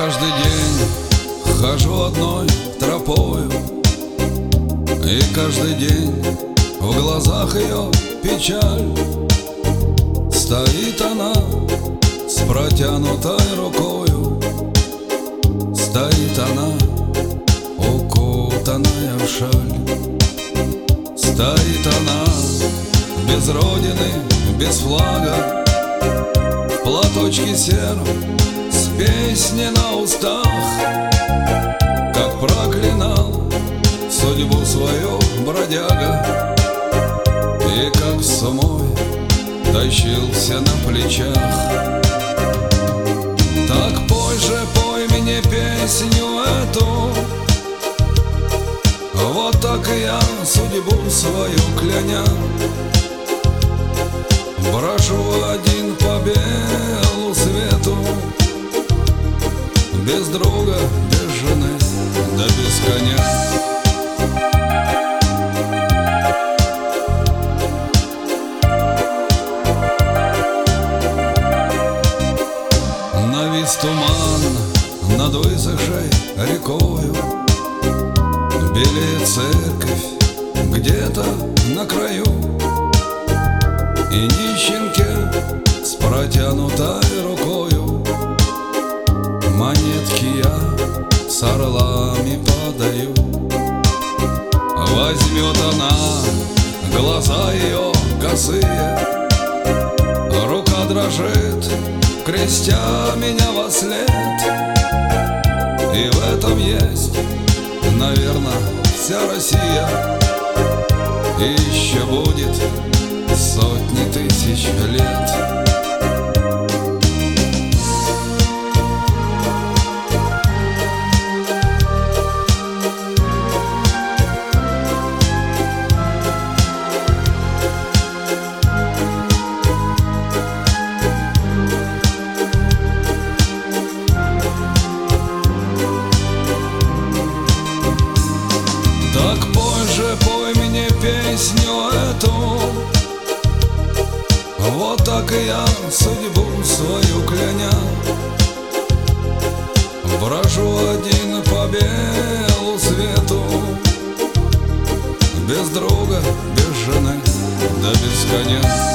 каждый день хожу одной тропою, и каждый день в глазах ее печаль. Стоит она с протянутой рукою, стоит она, укутанная в шаль. Стоит она без родины, без флага, в платочке сером, с песней на устах. Как проклинал судьбу свою бродяга, и как самой тащился на плечах. Так пой же, пой мне песню эту, вот так и я, судьбу свою кляня, брожу один по белу свету, без друга, без жены, да без коня. Навис туман над высохшей рекою, белеет церковь где-то на краю, и нищенке с протянутой рукою монетки я с орлами подаю. Возьмет она глаза ее косые, рука дрожит, крестя меня вослед. И в этом есть, наверное, вся Россия, и еще будет сотни тысяч лет. Так пой же, пой мне песню эту, вот так и я, судьбу свою кляня, брожу один по белу свету, без друга, без жены, да без коня.